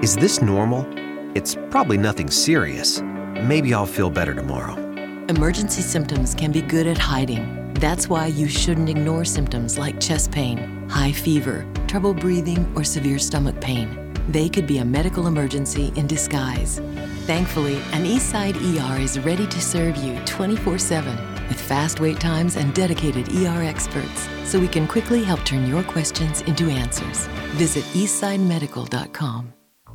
Is this normal? It's probably nothing serious. Maybe I'll feel better tomorrow. Emergency symptoms can be good at hiding. That's why you shouldn't ignore symptoms like chest pain, high fever, trouble breathing, or severe stomach pain. They could be a medical emergency in disguise. Thankfully, an Eastside ER is ready to serve you 24/7 with fast wait times and dedicated ER experts, so we can quickly help turn your questions into answers. Visit eastsidemedical.com.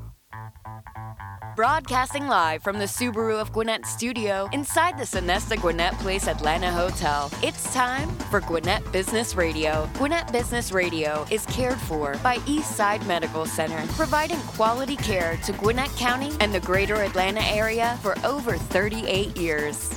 Broadcasting live from the Subaru of Gwinnett studio inside the Sonesta Gwinnett Place Atlanta Hotel. It's time for Gwinnett Business Radio. Gwinnett Business Radio is cared for by Eastside Medical Center, providing quality care to Gwinnett County and the greater Atlanta area for over 38 years.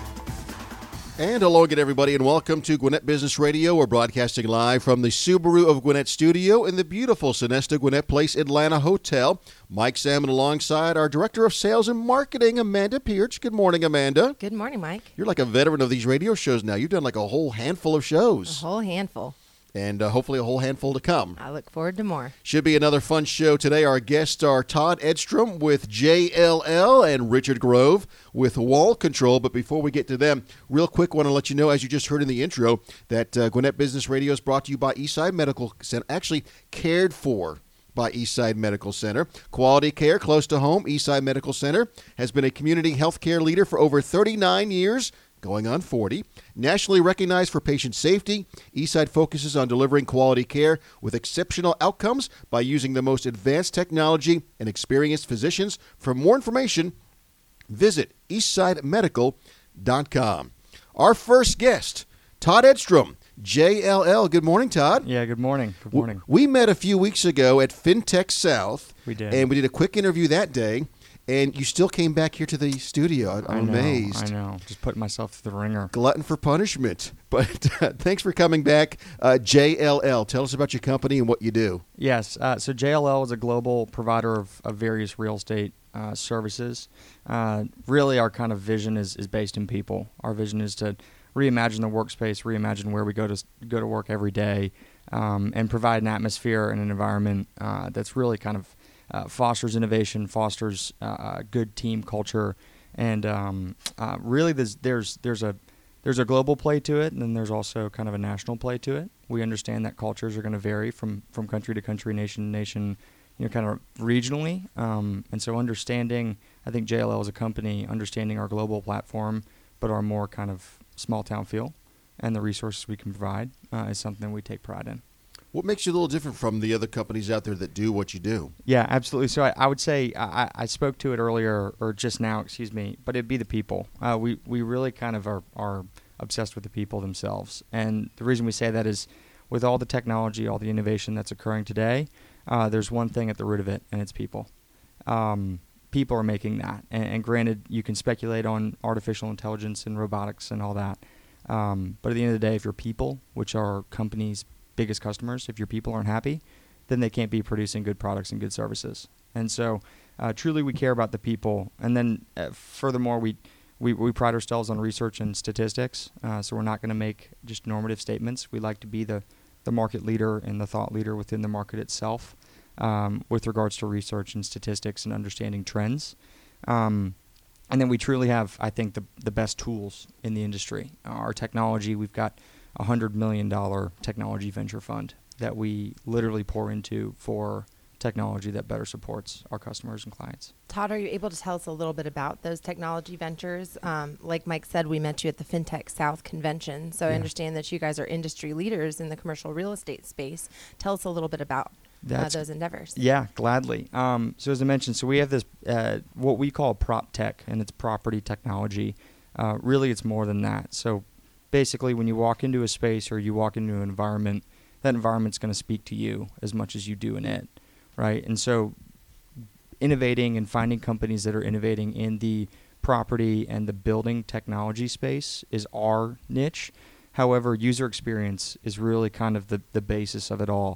And hello again, everybody, and welcome to Gwinnett Business Radio. We're broadcasting live from the Subaru of Gwinnett studio in the beautiful Sonesta Gwinnett Place Atlanta Hotel. Mike Salmon alongside our Director of Sales and Marketing, Amanda Pearch. Good morning, Amanda. Good morning, Mike. You're like a veteran of these radio shows now. You've done like a whole handful of shows. A whole handful. And hopefully a whole handful to come. I look forward to more. Should be another fun show today. Our guests are Todd Edstrom with JLL and Richard Grove with Wall Control. But before we get to them, real quick, want to let you know, as you just heard in the intro, that Gwinnett Business Radio is brought to you by Eastside Medical Center, actually cared for by Eastside Medical Center. Quality care close to home. Eastside Medical Center has been a community healthcare leader for over 39 years. Going on 40. Nationally recognized for patient safety, Eastside focuses on delivering quality care with exceptional outcomes by using the most advanced technology and experienced physicians. For more information, visit eastsidemedical.com. Our first guest, Todd Edstrom, JLL. Good morning, Todd. Yeah, good morning. Good morning. We met a few weeks ago at FinTech South. We did. And we did a quick interview that day. And you still came back here to the studio. I'm amazed. I know. Just putting myself through the ringer. Glutton for punishment. But thanks for coming back. JLL, tell us about your company and what you do. Yes. So JLL is a global provider of various real estate services. Really, our kind of vision is based in people. Our vision is to reimagine the workspace, reimagine where we go to work every day, and provide an atmosphere and an environment that's really kind of fosters innovation, fosters a good team culture, and really there's a global play to it, and then there's also kind of a national play to it. We understand that cultures are going to vary from country to country, nation to nation, kind of regionally, and so understanding, I think JLL as a company, understanding our global platform, but our more kind of small town feel, and the resources we can provide is something we take pride in. What makes you a little different from the other companies out there that do what you do? Yeah, absolutely. So I would say I spoke to it earlier, or just now, excuse me, but it'd be the people. We really kind of are obsessed with the people themselves. And the reason we say that is with all the technology, all the innovation that's occurring today, there's one thing at the root of it, and it's people. People are making that. And granted, you can speculate on artificial intelligence and robotics and all that. But at the end of the day, if your people, which are companies' biggest customers, if your people aren't happy, then they can't be producing good products and good services. And so truly we care about the people. And then furthermore, we pride ourselves on research and statistics. So we're not going to make just normative statements. We like to be the market leader and the thought leader within the market itself with regards to research and statistics and understanding trends. And then we truly have, I think, the best tools in the industry. Our technology, we've got $100 million technology venture fund that we literally pour into for technology that better supports our customers and clients. Todd, are you able to tell us a little bit about those technology ventures? Like Mike said, we met you at the FinTech South convention, so I understand that you guys are industry leaders in the commercial real estate space. Tell us a little bit about those endeavors. Yeah, gladly. So as I mentioned, so we have this what we call prop tech, and it's property technology. Really, it's more than that. So basically, when you walk into a space or you walk into an environment, that environment's going to speak to you as much as you do in it, right? And so innovating and finding companies that are innovating in the property and the building technology space is our niche. However, user experience is really kind of the basis of it all.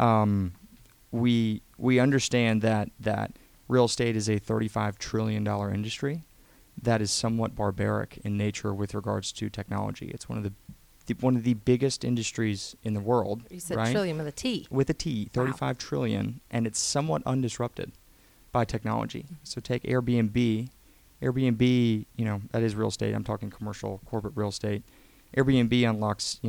We understand that real estate is a $35 trillion industry. That is somewhat barbaric in nature with regards to technology. It's one of the biggest industries in the world. You said right? trillion with a T. With a T, 35 trillion, and it's somewhat undisrupted by technology. So take Airbnb. Airbnb, that is real estate. I'm talking commercial, corporate real estate. Airbnb unlocks,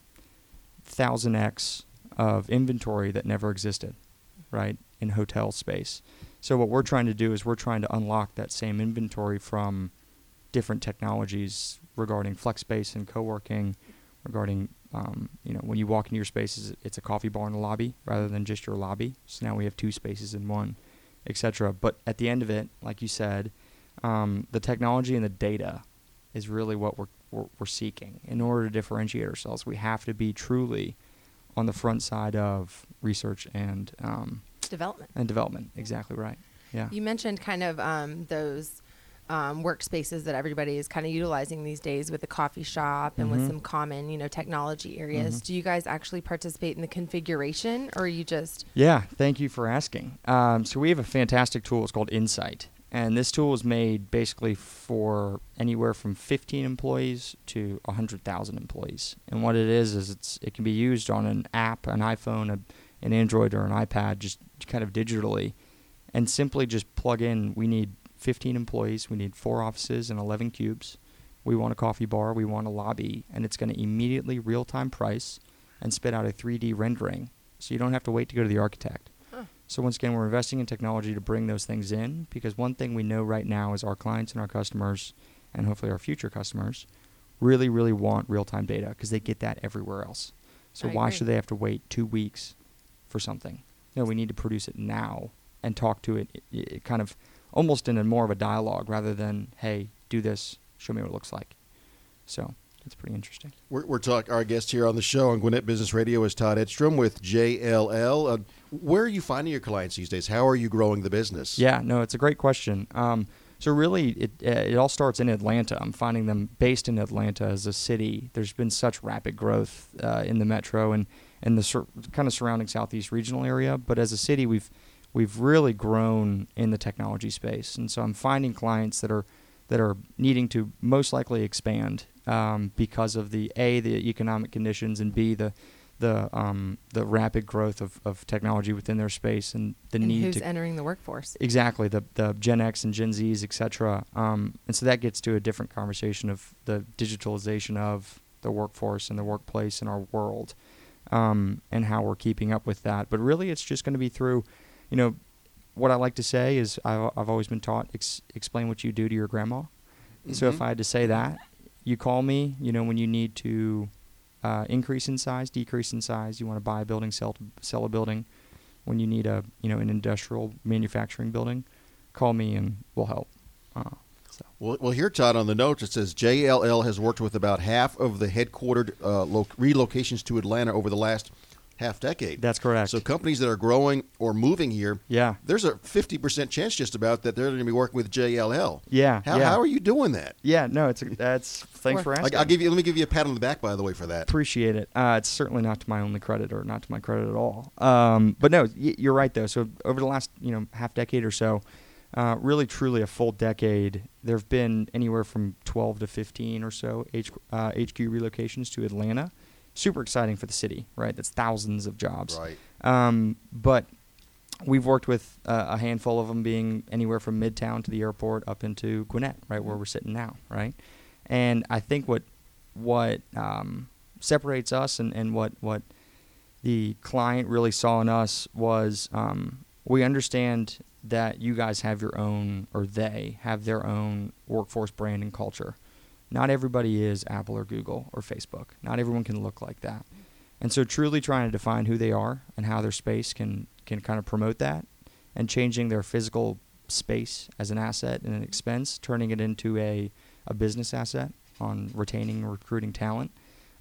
1000x of inventory that never existed, right, in hotel space. So what we're trying to do is we're trying to unlock that same inventory from different technologies regarding flex space and co-working, regarding, when you walk into your spaces, it's a coffee bar and a lobby rather than just your lobby. So now we have 2 spaces in one, etc. But at the end of it, like you said, the technology and the data is really what we're seeking. In order to differentiate ourselves, we have to be truly on the front side of research and development. Exactly right. Yeah. You mentioned kind of those workspaces that everybody is kind of utilizing these days with the coffee shop and with some common, technology areas. Do you guys actually participate in the configuration, or are you just? Yeah, thank you for asking. So we have a fantastic tool. It's called Insight. And this tool is made basically for anywhere from 15 employees to 100,000 employees. And what it is it can be used on an app, an iPhone, an Android, or an iPad, just kind of digitally, and simply just plug in. We need 15 employees. We need 4 offices and 11 cubes. We want a coffee bar. We want a lobby. And it's going to immediately real-time price and spit out a 3D rendering. So you don't have to wait to go to the architect. So once again, we're investing in technology to bring those things in, because one thing we know right now is our clients and our customers, and hopefully our future customers, really, really want real-time data because they get that everywhere else. So why should they have to wait 2 weeks for something? No, we need to produce it now and talk to it kind of almost in a more of a dialogue rather than, hey, do this, show me what it looks like. So it's pretty interesting. We're talking. Our guest here on the show on Gwinnett Business Radio is Todd Edstrom with JLL. Where are you finding your clients these days? How are you growing the business? Yeah, no, it's a great question. So really, it all starts in Atlanta. I'm finding them based in Atlanta as a city. There's been such rapid growth in the metro and the kind of surrounding southeast regional area. But as a city, we've really grown in the technology space, and so I'm finding clients that are needing to most likely expand because of the economic conditions, and B, the rapid growth of technology within their space, and the need who's to entering the workforce. Exactly, the Gen X and Gen Zs, et cetera. And so that gets to a different conversation of the digitalization of the workforce and the workplace in our world, and how we're keeping up with that. But really, it's just going to be through, what I like to say is I've always been taught, explain what you do to your grandma. Mm-hmm. So if I had to say that, you call me, when you need to increase in size, decrease in size, you want to buy a building, sell a building. When you need an industrial manufacturing building, call me and we'll help. Well, here, Todd, on the notes, it says JLL has worked with about half of the headquartered relocations to Atlanta over the last half-decade. That's correct. So companies that are growing or moving here, there's a 50% chance just about that they're going to be working with JLL. Yeah. How are you doing that? Yeah, no, thanks for asking. Let me give you a pat on the back, by the way, for that. Appreciate it. It's certainly not to my only credit, or not to my credit at all. But no, you're right though. So over the last half decade or so, really truly a full decade, there have been anywhere from 12 to 15 or so HQ relocations to Atlanta. Super exciting for the city, right? That's thousands of jobs. Right. But we've worked with a handful of them being anywhere from Midtown to the airport up into Gwinnett, right, where we're sitting now, right? And I think what separates us and what the client really saw in us was we understand that you guys have your own, or they have their own workforce brand and culture. Not everybody is Apple or Google or Facebook. Not everyone can look like that. And so truly trying to define who they are and how their space can kind of promote that, and changing their physical space as an asset and an expense, turning it into a business asset on retaining and recruiting talent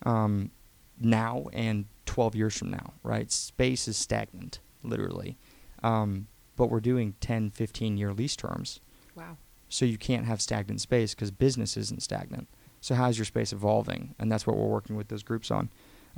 now and 12 years from now, right? Space is stagnant, literally. But we're doing 10, 15-year lease terms. Wow. So you can't have stagnant space because business isn't stagnant. So how's your space evolving? And that's what we're working with those groups on.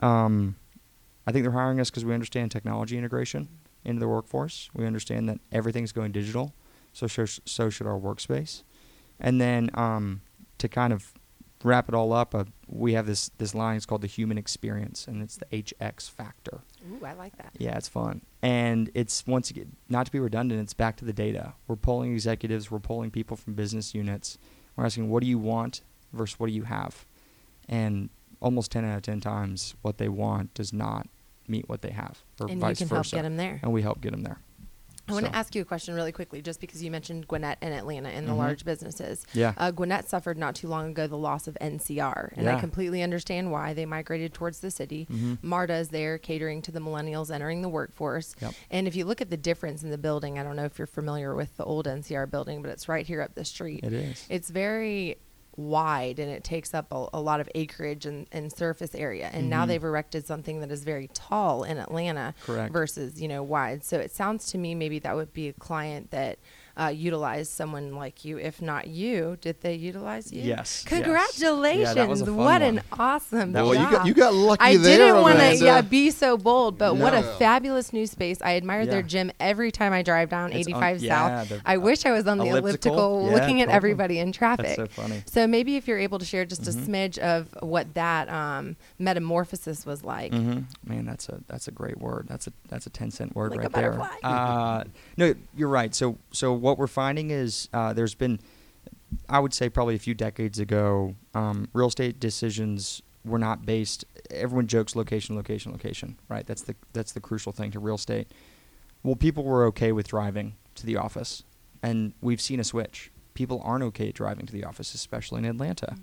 I think they're hiring us because we understand technology integration into the workforce. We understand that everything's going digital, so should our workspace. And then to kind of wrap it all up, we have this line. It's called the human experience, and it's the HX factor. Ooh, I like that. Yeah, it's fun. And it's, once again, not to be redundant, it's back to the data. We're polling executives, we're polling people from business units. We're asking, what do you want versus what do you have? And almost 10 out of 10 times, what they want does not meet what they have, or And vice you can help versa. get them there. And we help get them there. I want So- to ask you a question really quickly, just because you mentioned Gwinnett and Atlanta and the Mhm. large businesses. Yeah. Gwinnett suffered not too long ago the loss of NCR, and I Yeah. completely understand why they migrated towards the city. Mhm. MARTA is there catering to the millennials entering the workforce. Yep. And if you look at the difference in the building, I don't know if you're familiar with the old NCR building, but it's right here up the street. It is. It's very wide, and it takes up a lot of acreage and surface area. And now Mhm. they've erected something that is very tall in Atlanta Correct. versus, wide. So it sounds to me maybe that would be a client that utilized someone like you. If not you, did they utilize you? Yes, yes. Congratulations. Yeah, that was a fun what one. an awesome That Well, job. you got lucky I there, didn't want Amanda. to be so bold, but what a No. fabulous new space. I admire their Yeah. gym every time I drive down It's 85 yeah, South. the, I wish I was on the elliptical Yeah, looking at totally. everybody in traffic. That's so funny. So maybe if you're able to share just a Mhm. smidge of what that metamorphosis was like. Man, that's a great word. That's a 10-cent word Like a right there. butterfly. No, you're right. So what we're finding is there's been, I would say probably a few decades ago, real estate decisions were not based. Everyone jokes location, location, location. Right. That's the crucial thing to real estate. Well, people were okay with driving to the office, and we've seen a switch. People aren't okay driving to the office, especially in Atlanta.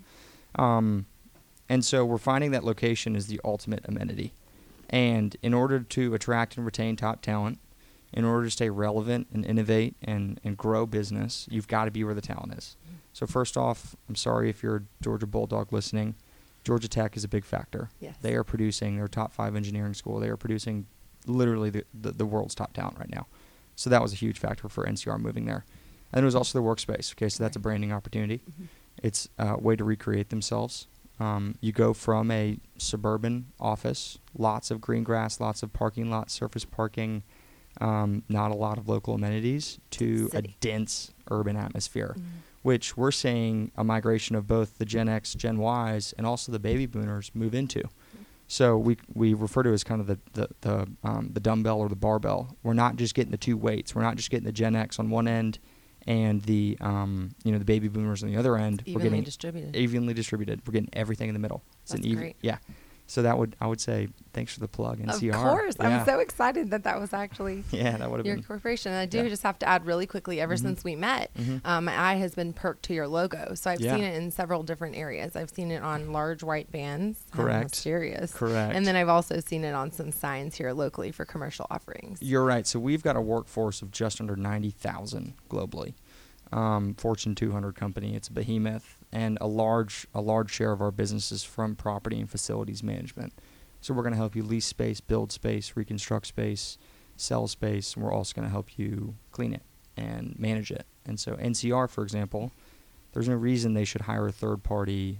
And so we're finding that location is the ultimate amenity. And in order to attract and retain top talent, in order to stay relevant and innovate and grow business, you've got to be where the talent is. So first off, I'm sorry if you're a Georgia Bulldog listening. Georgia Tech is a big factor. Yes. They are producing their top 5 engineering school. They are producing literally the world's top talent right now. So that was a huge factor for NCR moving there. And it was also their workspace. Okay, so that's a branding opportunity. Mm-hmm. It's a way to recreate themselves. You go from a suburban office, lots of green grass, lots of parking lots, surface parking, not a lot of local amenities, to a City. dense urban atmosphere, which we're seeing a migration of both the Gen X, Gen Ys, and also the baby boomers move into. So we refer to it as kind of the dumbbell or the barbell. We're not just getting the two weights. We're not just getting the Gen X on one end and the the baby boomers on the other end. We're Evenly getting distributed. evenly distributed. We're getting everything in the middle. It's That's an even, great. yeah. So I would say thanks for the plug, NCR. Of course. Yeah. I'm so excited that was actually Yeah, that would have your been. corporation. And I do Yeah. just have to add really quickly, ever since we met, my eye has been perked to your logo. So I've Yeah. seen it in several different areas. I've seen it on large white vans. How Correct. mysterious. Correct. And then I've also seen it on some signs here locally for commercial offerings. You're right. So we've got a workforce of just under 90,000 globally. Fortune 200 company. It's a behemoth, and a large share of our business is from property and facilities management. So we're going to help you lease space, build space, reconstruct space, sell space, and we're also going to help you clean it and manage it. And so NCR, for example, there's no reason they should hire a third-party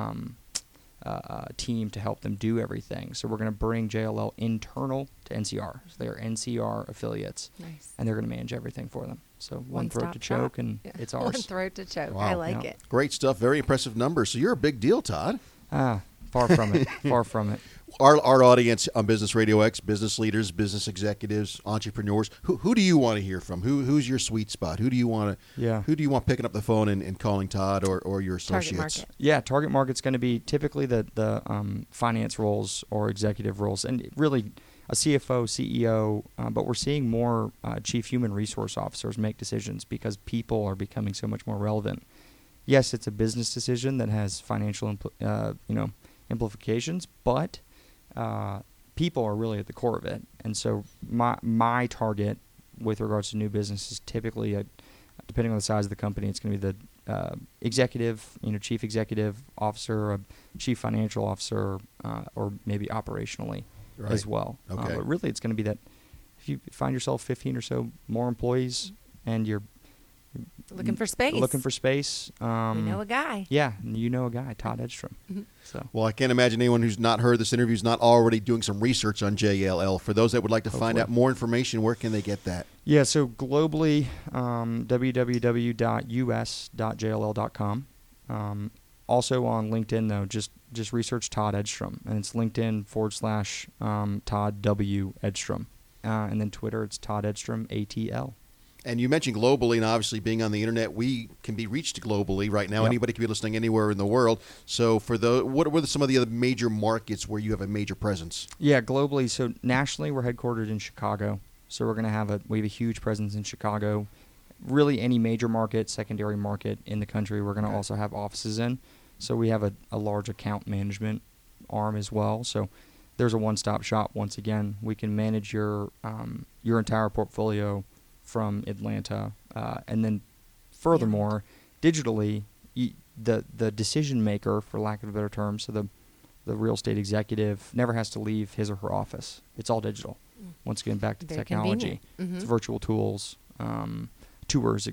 team to help them do everything. So we're going to bring JLL internal to NCR. So they are NCR affiliates, Nice. and they're going to manage everything for them. So one throat One-stop to choke, shop. and Yeah. it's One ours. throat to choke. Wow. I like Yeah. it. Great stuff. Very impressive numbers. So you're a big deal, Todd. Far from it. Far from it. Our audience on Business Radio X, business leaders, business executives, entrepreneurs. Who do you want to hear from? Who's your sweet spot? Who do you want to? Yeah. Who do you want picking up the phone and calling Todd or your Target associates? market. Yeah, target market's going to be typically the finance roles or executive roles, and really a CFO, CEO, but we're seeing more chief human resource officers make decisions because people are becoming so much more relevant. Yes, it's a business decision that has financial implications, but people are really at the core of it. And so my target with regards to new business is typically, depending on the size of the company, it's going to be the executive, chief executive officer, a chief financial officer, or maybe operationally Right. as well. Okay. But really, it's going to be that if you find yourself 15 or so more employees and you're Looking for space. looking for space, we know a guy. yeah, and you know a guy, Todd Edstrom. Mm-hmm. So Well, I can't imagine anyone who's not heard this interview is not already doing some research on JLL. For those that would like to find Hopefully. out more information, where can they get that? yeah, so globally, www.us.jll.com. Also on LinkedIn, though, just research Todd Edstrom, and it's LinkedIn/Todd W. Edstrom. And then Twitter, it's Todd Edstrom, ATL. And you mentioned globally, and obviously being on the internet, we can be reached globally right now. Yep. Anybody can be listening anywhere in the world. So what were some of the other major markets where you have a major presence? Yeah, globally. So nationally, we're headquartered in Chicago. So we have a huge presence in Chicago. Really, any major market, secondary market in the country, we're going to also have offices in. So we have a large account management arm as well. So there's a one-stop shop. Once again, we can manage your entire portfolio from Atlanta, and then furthermore, digitally, the decision maker, for lack of a better term, so the real estate executive never has to leave his or her office. It's all digital. Once again, back to Very technology. convenient. It's virtual tools, tours,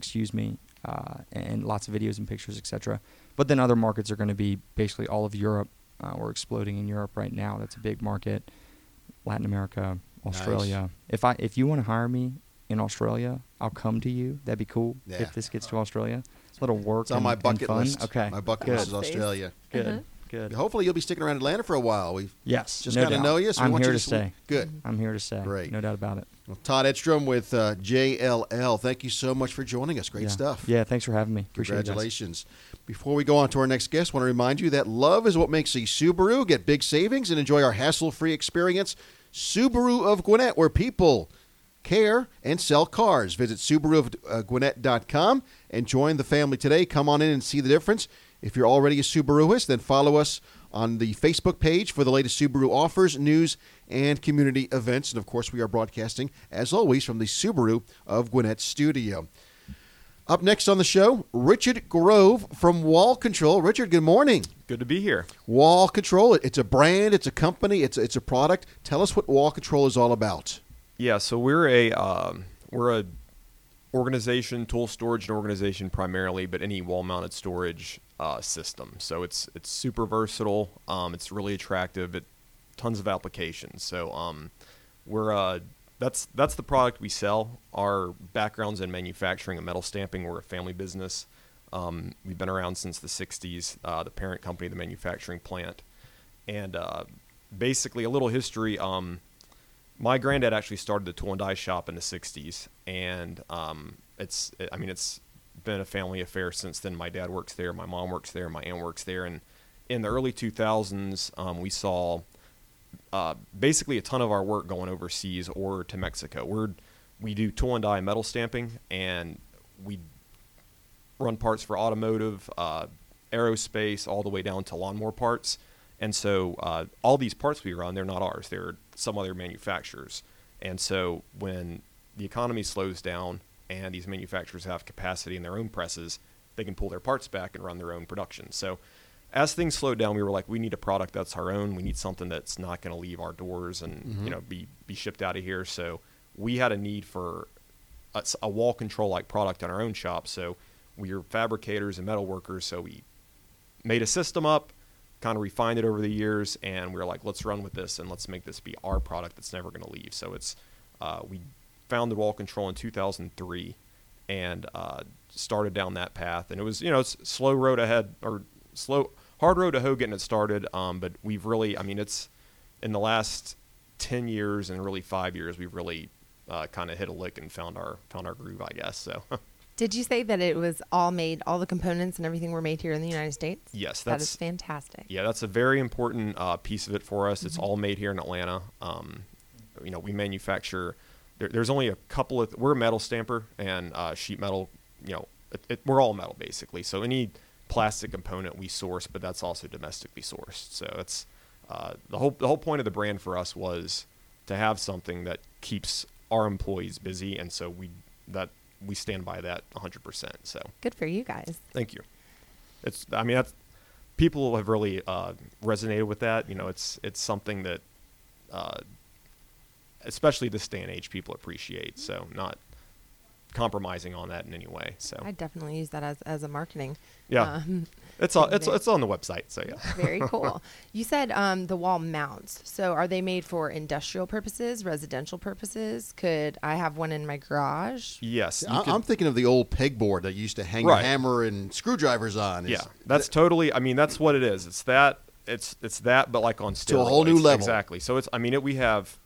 and lots of videos and pictures, etc. But then other markets are going to be basically all of Europe. We're exploding in Europe right now. That's a big market. Latin America, Australia. Nice. If you want to hire me in Australia, I'll come to you. That'd be cool. Yeah. If this gets to Australia, it's a little work. It's on my bucket fun. list. Okay. My bucket Good. list is Australia. Good. Good. Hopefully you'll be sticking around Atlanta for a while. We've Yes. just no got to doubt. know you. So we I'm want here you to stay. Good. I'm here to stay. Great. No doubt about it. Well, Todd Edstrom with JLL. Thank you so much for joining us. Great Yeah. stuff. Yeah. Thanks for having me. Appreciate it, guys. Congratulations. Before we go on to our next guest, I want to remind you that love is what makes a Subaru. Get big savings and enjoy our hassle-free experience. Subaru of Gwinnett, where people care and sell cars. Visit SubaruofGwinnett.com and join the family today. Come on in and see the difference. If you're already a Subaruist, then follow us on the Facebook page for the latest Subaru offers, news, and community events. And, of course, we are broadcasting, as always, from the Subaru of Gwinnett studio. Up next on the show, Richard Grove from Wall Control. Richard, good morning. Good to be here. Wall Control, it's a brand, it's a company, it's a product. Tell us what Wall Control is all about. Yeah, so we're a organization, tool storage and organization primarily, but any wall-mounted storage system. So it's super versatile. It's really attractive. Tons of applications. So that's the product we sell. Our background's in manufacturing and metal stamping. We're a family business. We've been around since the 60s. The parent company, the manufacturing plant, and basically a little history. My granddad actually started the tool and die shop in the 60s, and it's been a family affair since then. My dad works there, my mom works there, my aunt works there, and in the early 2000s, we saw basically a ton of our work going overseas or to Mexico. We do tool and die metal stamping, and we run parts for automotive, aerospace, all the way down to lawnmower parts. And so all these parts we run, they're not ours. They're some other manufacturers. And so when the economy slows down and these manufacturers have capacity in their own presses, they can pull their parts back and run their own production. So as things slowed down, we were like, we need a product that's our own. We need something that's not going to leave our doors and be shipped out of here. So we had a need for a wall control-like product in our own shop. So we are fabricators and metal workers. So we made a system up, kind of refined it over the years, and we were like, let's run with this and let's make this be our product that's never going to leave. So it's we founded Wall Control in 2003 and started down that path. And it was, it's slow road ahead, or hard road to hoe getting it started. But we've really, it's in the last 10 years and really 5 years, we've really kind of hit a lick and found our groove, I guess. So. Did you say that it was all the components and everything were made here in the United States? Yes. That is fantastic. Yeah, that's a very important piece of it for us. It's all made here in Atlanta. We manufacture, there's only a couple of, we're a metal stamper and sheet metal, we're all metal basically. So any plastic component we source, but that's also domestically sourced. So it's the whole point of the brand for us was to have something that keeps our employees busy. And so we stand by that 100%. So good for you guys. Thank you. That's people have really resonated with that. It's something that, especially this day and age, people appreciate. So not compromising on that in any way. So I definitely use that as a marketing. yeah, it's on the website. So yeah, Very cool. You said the wall mounts. So are they made for industrial purposes, residential purposes? Could I have one in my garage? yes, I'm thinking of the old pegboard that you used to hang Right. a hammer and screwdrivers on. yeah, that's totally. I mean, that's what it is. It's that. It's that, but like on steroids. To a whole new level. Exactly. So it's. I mean, we have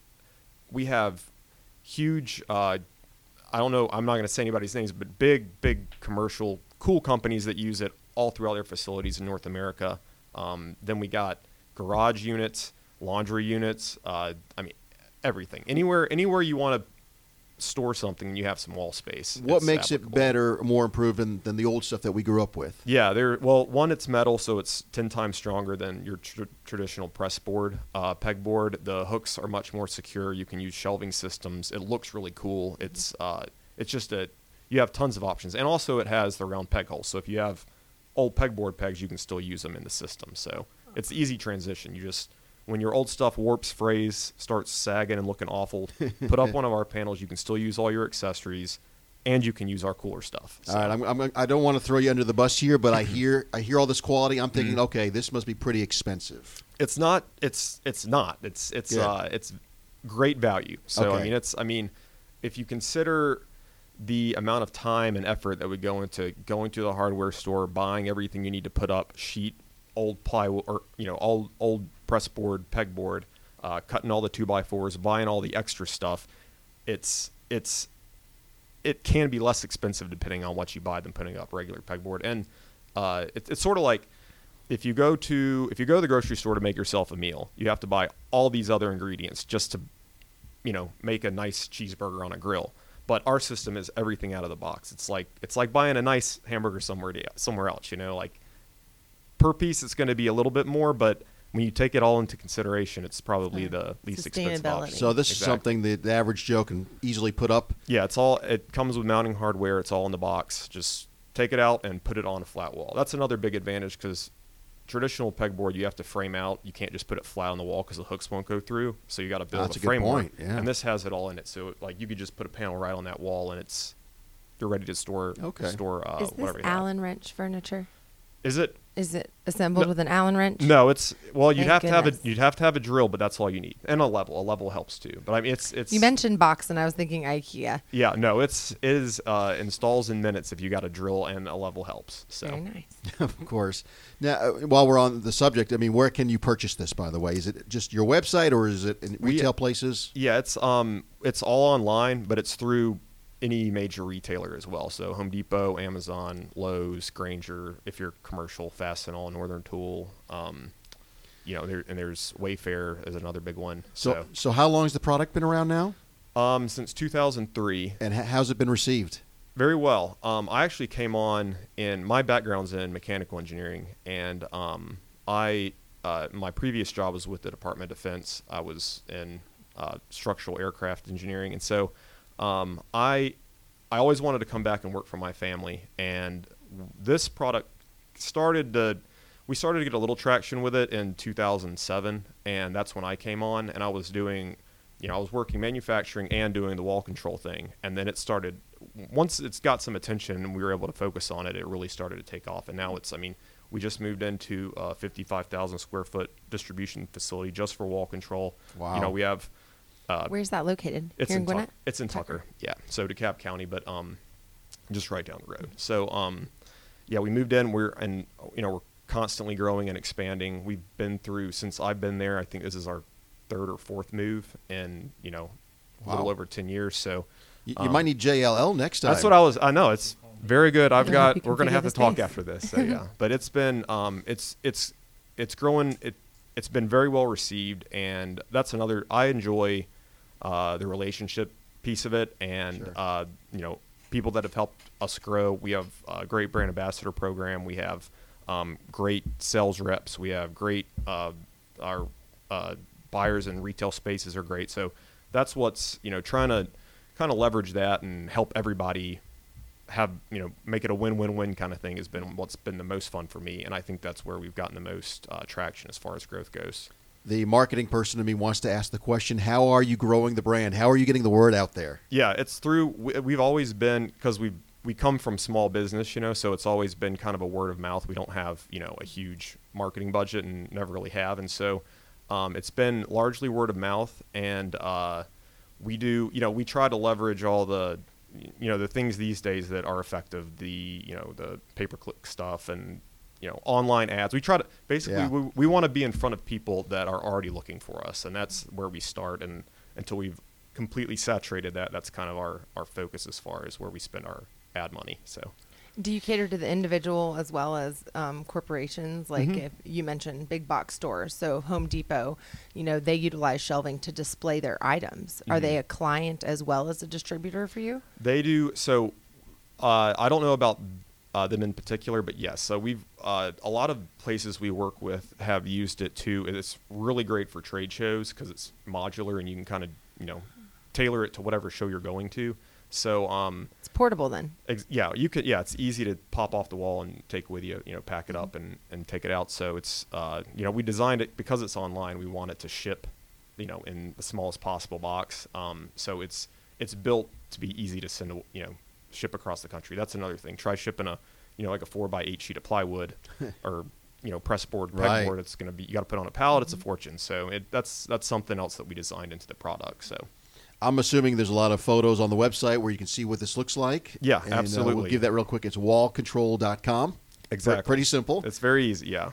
huge. I don't know. I'm not going to say anybody's names, but big commercial, cool companies that use it all throughout their facilities in North America. Then we got garage units, laundry units. I mean, everything. Anywhere you want to store something, you have some wall space. What it's makes it applicable. better, more improved than the old stuff that we grew up with? Yeah, one, it's metal, so it's 10 times stronger than your traditional press board, pegboard. The hooks are much more secure. You can use shelving systems. It looks really cool. It's just you have tons of options, and also it has the round peg hole. So if you have old pegboard pegs, you can still use them in the system. So it's easy transition. You just when your old stuff warps, frays, starts sagging and looking awful, put up one of our panels. You can still use all your accessories, and you can use our cooler stuff. So. All right, I don't want to throw you under the bus here, but I hear all this quality. I'm thinking, okay, this must be pretty expensive. It's not. It's not. It's great value. So Okay. I mean, if you consider the amount of time and effort that would go into going to the hardware store, buying everything you need to put up, sheet, old plywood, or old press board, pegboard, cutting all the 2x4s, buying all the extra stuff, it can be less expensive depending on what you buy than putting up regular pegboard. And it's sort of like if you go to the grocery store to make yourself a meal, you have to buy all these other ingredients just to make a nice cheeseburger on a grill. But our system is everything out of the box. It's like buying a nice hamburger somewhere else. Like per piece, it's going to be a little bit more, but when you take it all into consideration, it's probably the least expensive option. So this is something that the average Joe can easily put up. Yeah, it comes with mounting hardware. It's all in the box. Just take it out and put it on a flat wall. That's another big advantage because traditional pegboard you have to frame out. You can't just put it flat on the wall because the hooks won't go through. So you got to build That's a a good framework. point, yeah. And this has it all in it. So like you could just put a panel right on that wall and you're ready to store Is whatever this you have. Allen wrench furniture? Is it? Is it assembled with an Allen wrench? No, you'd Thank have to have goodness. you'd have to have a drill, but that's all you need, and a level. A level helps too. But I mean, it's. You mentioned box, and I was thinking IKEA. Yeah, no, it is installs in minutes if you got a drill, and a level helps. So Very nice. Of course. Now, while we're on the subject, I mean, where can you purchase this, by the way? Is it just your website or is it in retail places? yeah, it's all online, but it's through any major retailer as well. So Home Depot, Amazon, Lowe's, Grainger. If you're commercial, Fastenal, Northern Tool. There's Wayfair is another big one. So how long has the product been around now? Since 2003. And how's it been received? Very well. I actually came on my background's in mechanical engineering, and my previous job was with the Department of Defense. I was in structural aircraft engineering, and so I always wanted to come back and work for my family. And this product we started to get a little traction with it in 2007, and that's when I came on, and I was doing, I was working manufacturing and doing the wall control thing, and then it started. Once it's got some attention and we were able to focus on it, it really started to take off. And now we just moved into a 55,000 square foot distribution facility just for wall control. Wow. We have. Where's that located? It's Here in Gwinnett? It's in Tucker. Yeah. So DeKalb County, but just right down the road. So we moved in. We're constantly growing and expanding. We've been through, since I've been there, I think this is our third or fourth move in a little over 10 years. So You might need JLL next time. that's what I know. It's very good. I hope you can We're going to have to figure talk this after this. So yeah, but it's been it's growing. It's been very well received, and that's another. I enjoy the relationship piece of it, and people that have helped us grow. We have a great brand ambassador program. We have great sales reps. We have great our buyers and retail spaces are great. So that's what's trying to kind of leverage that and help everybody have make it a win-win-win kind of thing has been what's been the most fun for me, and I think that's where we've gotten the most traction as far as growth goes. the marketing person in me wants to ask the question, how are you growing the brand? How are you getting the word out there? Yeah, it's through, we've always been, because we come from small business, so it's always been kind of a word of mouth. We don't have, a huge marketing budget and never really have. And so it's been largely word of mouth. And we try to leverage all the, the things these days that are effective, the pay-per-click stuff and, online ads. We try to, basically, we want to be in front of people that are already looking for us. And that's where we start. And until we've completely saturated that, that's kind of our focus as far as where we spend our ad money. So do you cater to the individual as well as corporations? Like if you mentioned big box stores, so Home Depot, they utilize shelving to display their items. Are they a client as well as a distributor for you? They do. So I don't know about them in particular, but yes. So we've a lot of places we work with have used it too. It's really great for trade shows because it's modular and you can kind of tailor it to whatever show you're going to. So it's portable then. You could. Yeah, it's easy to pop off the wall and take with you. Pack it up and take it out. So it's we designed it because it's online. We want it to ship, in the smallest possible box. So it's built to be easy to send. Ship across the country. That's another thing. Try shipping a like a 4x8 sheet of plywood or press board, pegboard. It's going to be, you got to put on a pallet. It's a fortune. So that's something else that we designed into the product. So. I'm assuming there's a lot of photos on the website where you can see what this looks like. Yeah, and, absolutely. We'll give that real quick. It's wallcontrol.com. Exactly. Pretty simple. It's very easy, yeah.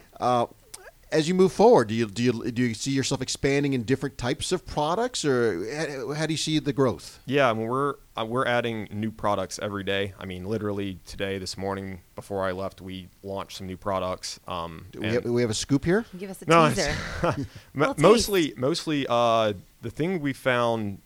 As you move forward, do you see yourself expanding in different types of products, or how do you see the growth? Yeah, we're adding new products every day. I mean, literally today, this morning, before I left, we launched some new products. We have a scoop here? Give us a teaser. Mostly, the thing we found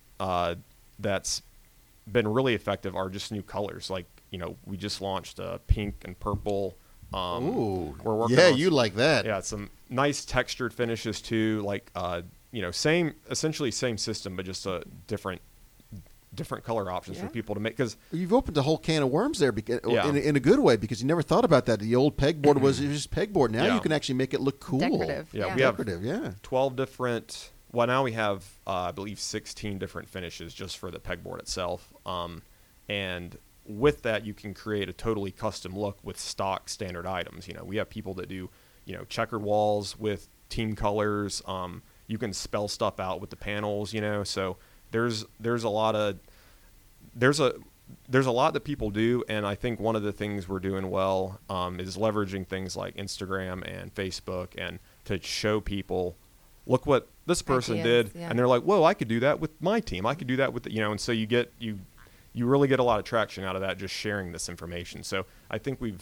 that's been really effective are just new colors. Like, we just launched pink and purple. Ooh, we're working yeah, on you like that. Yeah, some nice textured finishes too. Like, essentially same system, but just a different color options for people to make. Because you've opened a whole can of worms there, in a good way, because you never thought about that. The old pegboard was just pegboard. Now you can actually make it look cool. Decorative. Yeah, we have 12 different. Well, now we have, I believe, 16 different finishes just for the pegboard itself. And with that, you can create a totally custom look with stock standard items. We have people that do, checkered walls with team colors. You can spell stuff out with the panels. So there's a lot that people do, and I think one of the things we're doing well is leveraging things like Instagram and Facebook, and to show people, look what this person did, and they're like, whoa, I could do that with my team. I could do that with and so you really get a lot of traction out of that, just sharing this information. So I think we've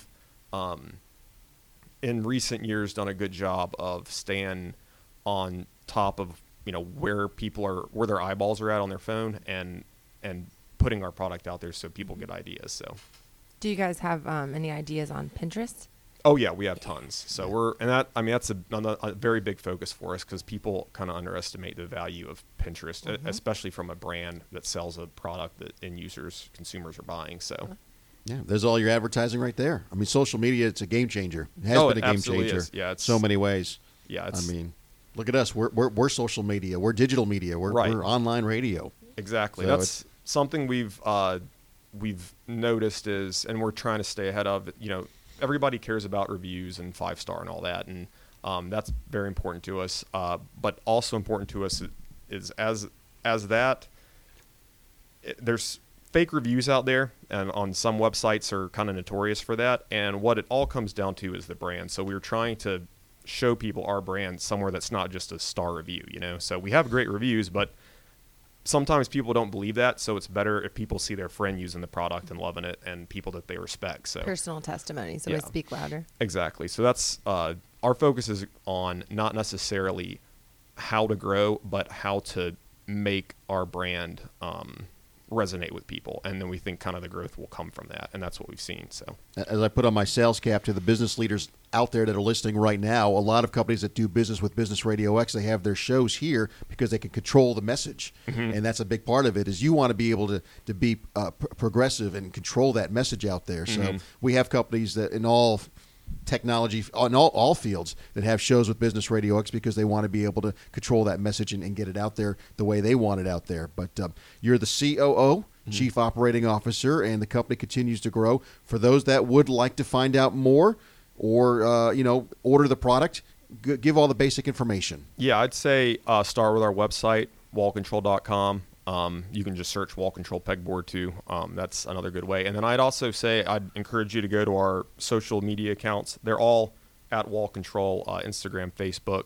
in recent years done a good job of staying on top of where their eyeballs are at on their phone, and putting our product out there so people get ideas. So do you guys have any ideas on Pinterest? Oh yeah, we have tons. So that's a very big focus for us, because people kind of underestimate the value of Pinterest, especially from a brand that sells a product that consumers are buying. So yeah, there's all your advertising right there. I mean, social media, it's a game changer. It has been a game changer. Yeah, it's so many ways. Yeah, I mean, look at us. We're social media. We're digital media. We're online radio. Exactly. So that's something we've noticed and we're trying to stay ahead of. Everybody cares about reviews and 5-star and all that, and that's very important to us. But also important to us is as that there's fake reviews out there, and on some websites are kind of notorious for that. And what it all comes down to is the brand. So we're trying to show people our brand somewhere that's not just a star review. So we have great reviews, but sometimes people don't believe that, so it's better if people see their friend using the product and loving it, and people that they respect. So personal testimonies always speak louder. Exactly. So that's our focus is on not necessarily how to grow, but how to make our brand resonate with people, and then we think kind of the growth will come from that, and that's what we've seen. So as I put on my sales cap to the business leaders out there that are listening right now, a lot of companies that do business with Business Radio X, they have their shows here because they can control the message, and that's a big part of it. Is you want to be able to be progressive and control that message out there. So we have companies that in all technology on all fields that have shows with Business Radio X because they want to be able to control that message and get it out there the way they want it out there. But you're the COO, Chief Operating Officer, and the company continues to grow. For those that would like to find out more or, order the product, give all the basic information. Yeah, I'd say start with our website, wallcontrol.com. You can just search Wall Control Pegboard too. That's another good way. And then I'd also say I'd encourage you to go to our social media accounts. They're all at Wall Control, Instagram, Facebook.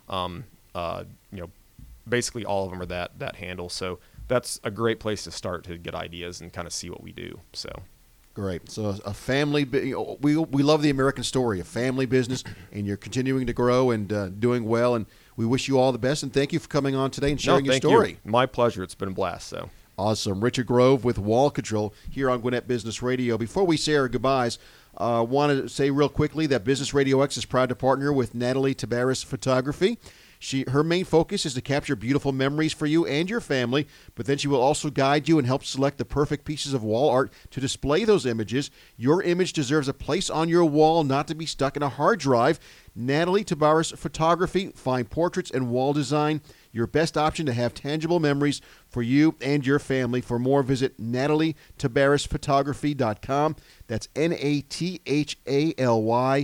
Basically all of them are that handle. So that's a great place to start to get ideas and kind of see what we do. So. Great. So a family, we love the American story, a family business, and you're continuing to grow and doing well. And we wish you all the best. And thank you for coming on today and sharing your story. You. My pleasure. It's been a blast. So awesome. Richard Grove with Wall Control here on Gwinnett Business Radio. Before we say our goodbyes, I want to say real quickly that Business Radio X is proud to partner with Natalie Tabaris Photography. Her main focus is to capture beautiful memories for you and your family, but then she will also guide you and help select the perfect pieces of wall art to display those images. Your image deserves a place on your wall, not to be stuck in a hard drive. Natalie Tabaris Photography, fine portraits and wall design, your best option to have tangible memories for you and your family. For more, visit NatalieTabarisPhotography.com. That's NatallyTabaris,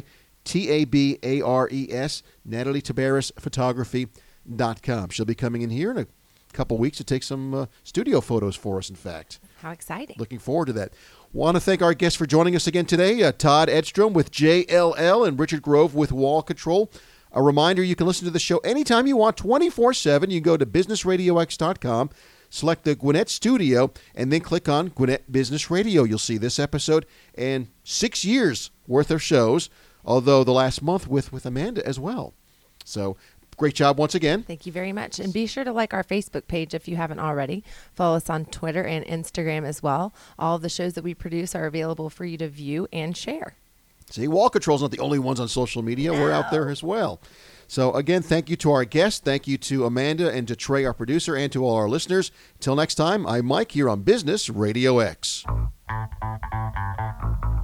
NatalieTabarisPhotography.com. She'll be coming in here in a couple weeks to take some studio photos for us, in fact. How exciting. Looking forward to that. Want to thank our guests for joining us again today, Todd Edstrom with JLL and Richard Grove with Wall Control. A reminder, you can listen to the show anytime you want, 24/7. You can go to BusinessRadioX.com, select the Gwinnett Studio, and then click on Gwinnett Business Radio. You'll see this episode and 6 years worth of shows, although the last month with Amanda as well. So great job once again. Thank you very much. And be sure to like our Facebook page if you haven't already. Follow us on Twitter and Instagram as well. All of the shows that we produce are available for you to view and share. See, Wall Control's not the only ones on social media. No. We're out there as well. So again, thank you to our guests. Thank you to Amanda and to Trey, our producer, and to all our listeners. Until next time, I'm Mike here on Business Radio X.